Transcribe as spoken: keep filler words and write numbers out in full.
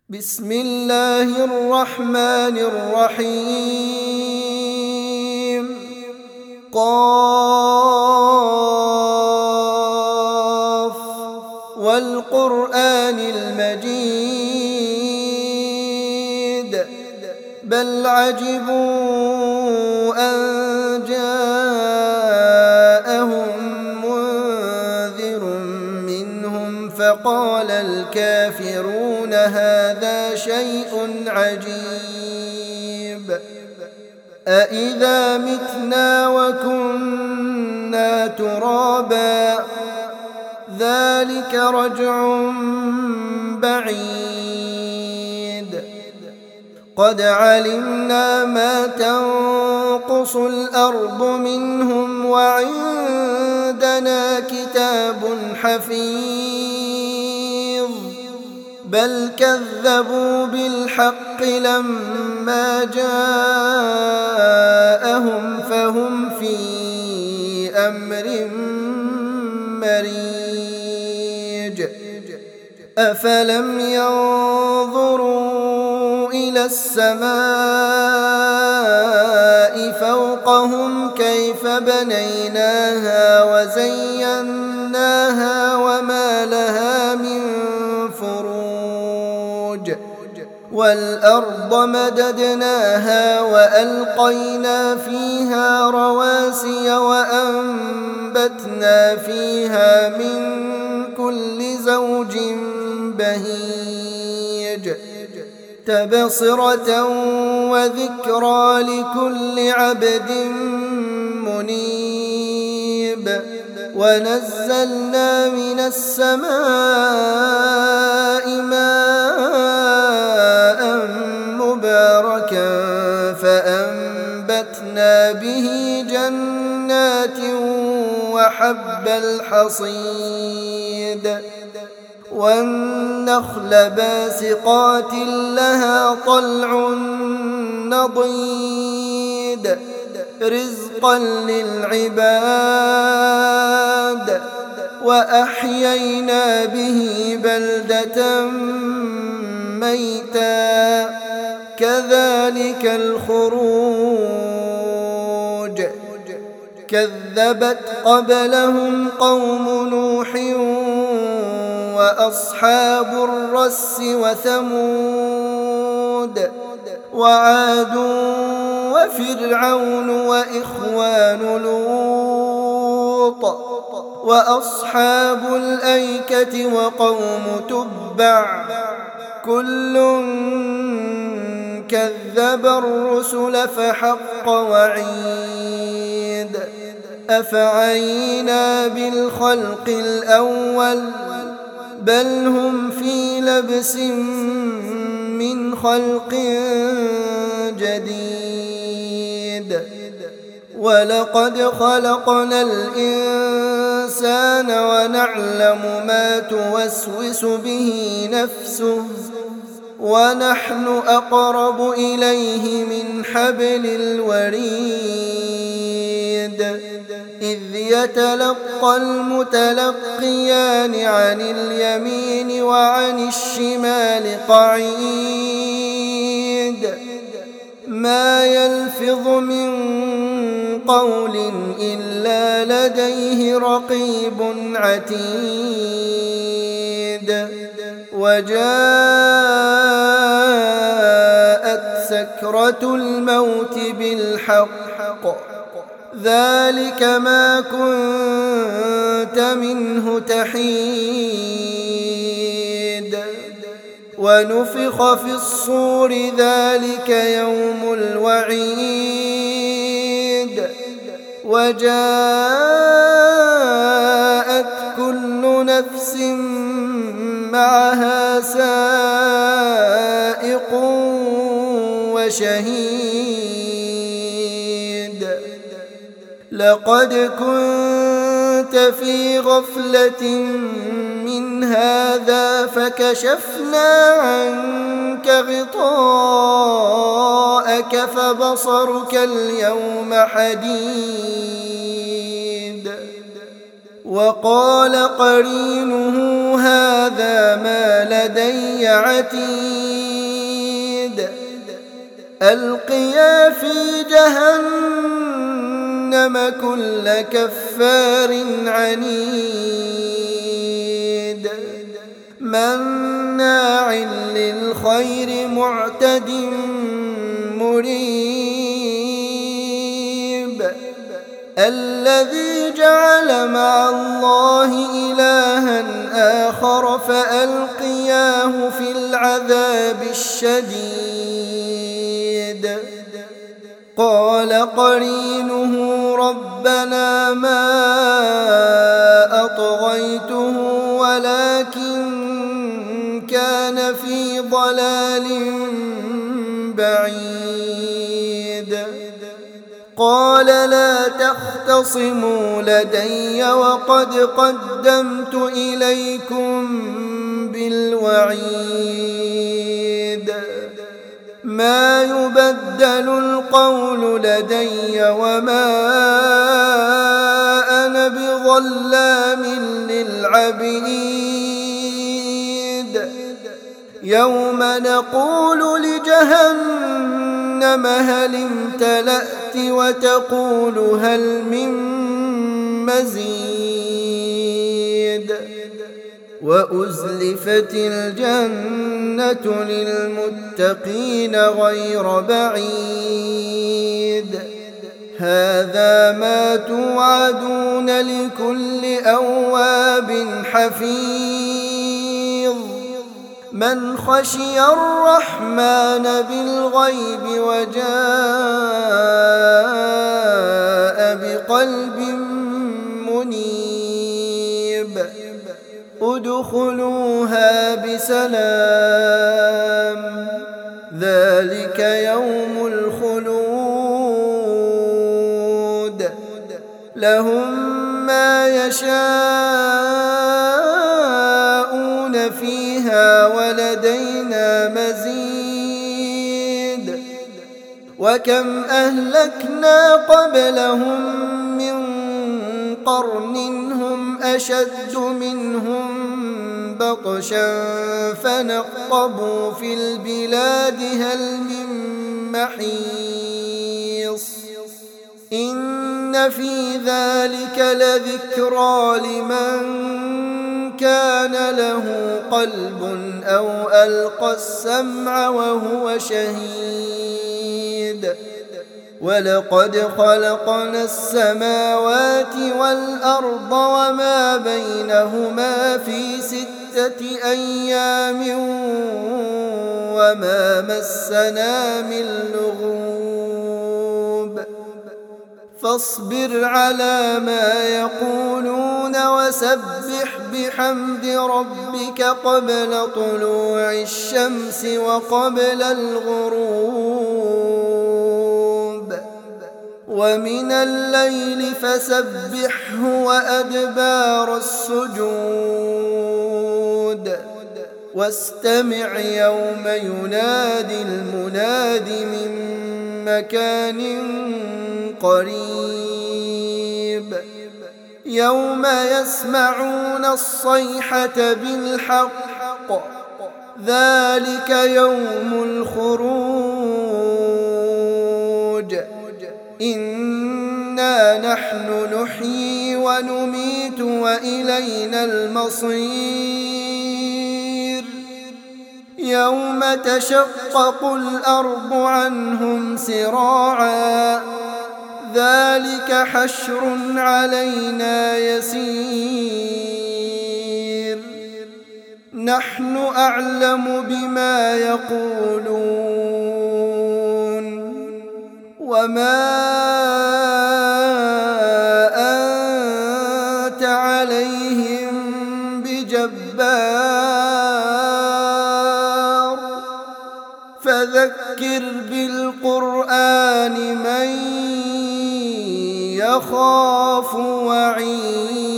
بسم الله الرحمن الرحيم. قاف والقرآن المجيد بل عجبوا أن جاءهم منذر منهم فقال الكافرون هذا شيء عجيب أإذا متنا وكنا ترابا ذلك رجع بعيد قد علمنا ما تنقص الأرض منهم وعندنا كتاب حفيظ بل كذبوا بالحق لما جاءهم فهم في أمر مريج أفلم ينظروا إلى السماء فوقهم كيف بنيناها وزيناها وما لها من فروج والأرض مددناها وألقينا فيها رواسي وأنبتنا فيها من كل زوج بهيج تبصرة وذكرى لكل عبد منيب ونزلنا من السماء ماء مباركا فأنبتنا به جنات وحب الحصيد والنخل باسقات لها طلع نضيد رزقا للعباد وأحيينا به بلدة ميتا كذلك الخروج كذبت قبلهم قوم نوح وأصحاب الرس وثمود وعاد وفرعون وإخوان لوط وأصحاب الأيكة وقوم تبع كل كذب الرسل فحق وعيد أفعينا بالخلق الأول بل هم في لبس من خلق جديد ولقد خلقنا الإنسان ونعلم ما توسوس به نفسه ونحن أقرب إليه من حبل الوريد إذ يتلقى المتلقيان عن اليمين وعن الشمال قعيد ما يلفظ من قول إلا لديه رقيب عتيد وجاءت سكرة الموت بالحق ذلك ما كنت منه تحيد ونفخ في الصور ذلك يوم الوعيد وجاءت كل نفس معها سائق وشهيد لقد كنت في غفلة من هذا فكشفنا عنك غطاءك فبصرك اليوم حديد وقال قرينه هذا ما لدي عتيد ألقيا في جهنم كل كفار عنيد مناع للخير معتد مريب الذي جعل مع الله إلها آخر فألقياه في العذاب الشديد قال قرينه ربنا ما أطغيته ولكن كان في ضلال بعيد قال لا تختصموا لدي وقد قدمت إليكم بالوعيد ما يبدل القول لدي وما أنا بظلام للعبيد يوم نقول لجهنم هل امتلأت وتقول هل من مزيد وأزلفت الجنة للمتقين غير بعيد هذا ما توعدون لكل أواب حفيظ من خشي الرحمن بالغيب وجاء بقلب منيب ادخلوها بسلام ذلك يوم الخلود لهم ما يشاءون فيها ولدينا مزيد وكم أهلكنا قبلهم من قرن هم أشد منهم بطشا فنقبوا في البلاد هل من محيص إن في ذلك لذكرى لمن كان له قلب أو ألقى السمع وهو شهيد ولقد خلقنا السماوات والأرض وما بينهما في ستة أيام وما مسنا من لغوب فاصبر على ما يقولون وسبح بحمد ربك قبل طلوع الشمس وقبل الغروب ومن الليل فسبحه وأدبار السجود واستمع يوم ينادي المناد من مكان قريب يوم يسمعون الصيحة بالحق ذلك يوم الخروج إنا نحن نحيي ونميت وإلينا المصير يوم تشقق الأرض عنهم سراعا ذلك حشر علينا يسير نحن أعلم بما يقولون وما أنت عليهم بجبار فذكر بالقرآن من يخاف وعيد